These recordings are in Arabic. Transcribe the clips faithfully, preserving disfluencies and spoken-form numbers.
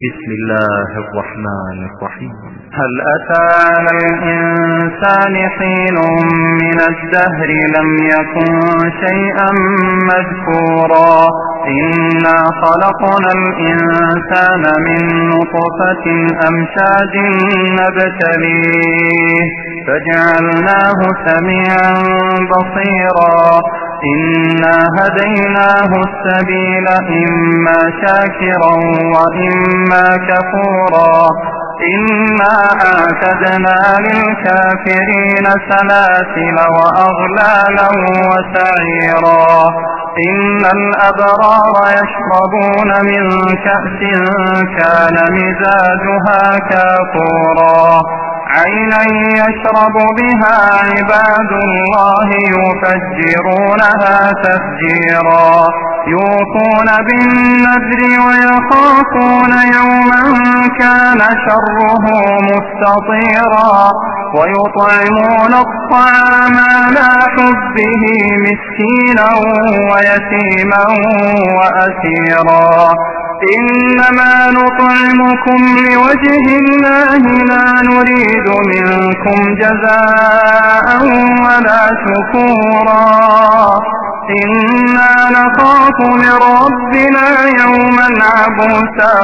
بسم الله الرحمن الرحيم. هل أتى على الإنسان حين من الدهر لم يكن شيئا مذكورا إنا خلقنا الإنسان من نطفة أمشاج نبتليه فجعلناه سميعا بصيرا إنا هديناه السبيل إما شاكرا وإما كفورا إنا أعتدنا للكافرين سلاسل وأغلالا وسعيرا إن الأبرار يشربون من كأس كان مزاجها كافورا عينا يشرب بها عباد الله يفجرونها تفجيرا يوفون بالنذر ويخافون يوما كان شره مستطيرا ويطعمون الطعام على حبه مسكينا ويتيما وأسيرا إنما نطعمكم لوجه الله لا نريد منكم جزاء ولا شكورا إنا نخاف من ربنا يوما عبوسا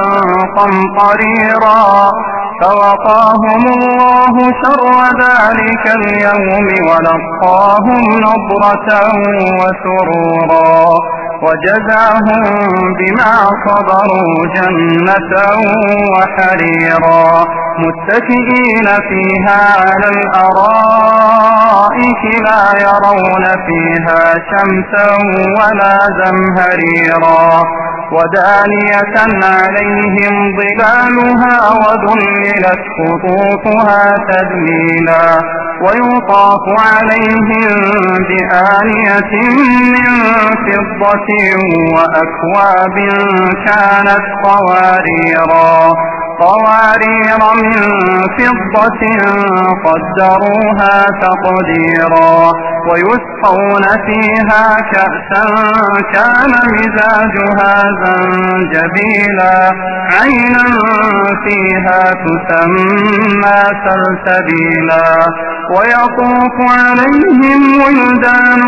قمطريرا فوقاهم الله شر ذلك اليوم ولقاهم نضرة وسرورا وجزاهم بما صبروا جنة وحريرا متكئين فيها على الأرائك لا يرون فيها شمسا ولا زمهريرا ودانية عليهم ظلالها وذللت قطوفها تذليلا ويطاف عليهم بآنية من فضة وأكواب كانت قواريرا قوارير من فضة قدروها تقديرا ويسقون فيها كأسا كان مزاجها زنجبيلا عينا فيها تسمى سلسبيلا ويطوف عليهم ولدان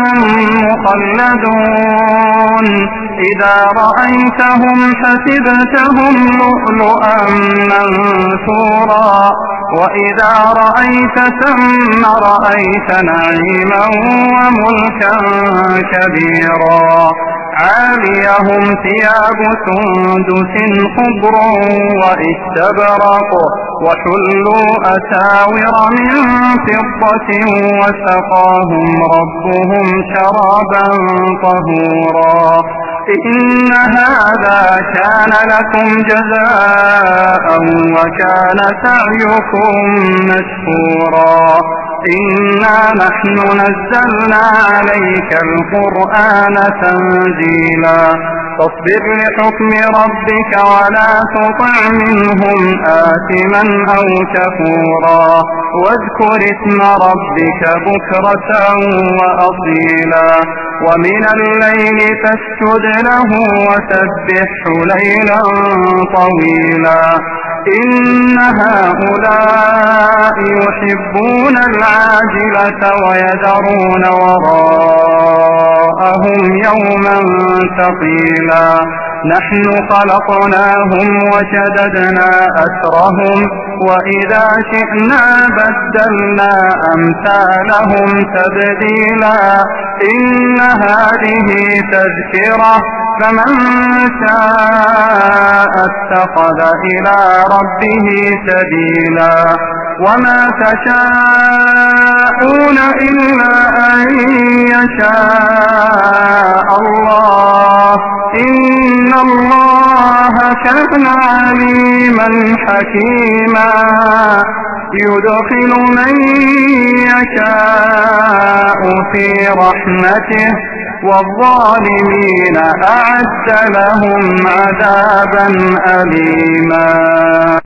مخلدون إذا رأيتهم حسبتهم لؤلؤا منثورا وإذا رأيت ثم رأيت نعيما وملكا كبيرا عاليهم ثياب سندس خضر واستبرق وحلوا أساور من فضة وسقاهم ربهم شرابا طهورا إن هذا كان لكم جزاء وكان سعيكم مشكورا إنا نحن نزلنا عليك القرآن تنزيلا فاصبر لحكم ربك ولا تطع منهم آثما أو كفورا واذكر اسم ربك بكرة وأصيلا ومن الليل فاسجد له وسبحه ليلا طويلا إن هؤلاء يحبون العاجلة ويذرون وراءهم يوما ثقيلا نحن خلقناهم وشددنا أسرهم وإذا شئنا بدلنا أمثالهم تبديلا إن هذه تذكرة فمن شاء اتخذ إلى ربه سبيلا وما تشاءون إلا أن يشاء الله إن الله كان عليما حكيما يدخل من يشاء في رحمته والظالمين أعد لهم عذابا أليما.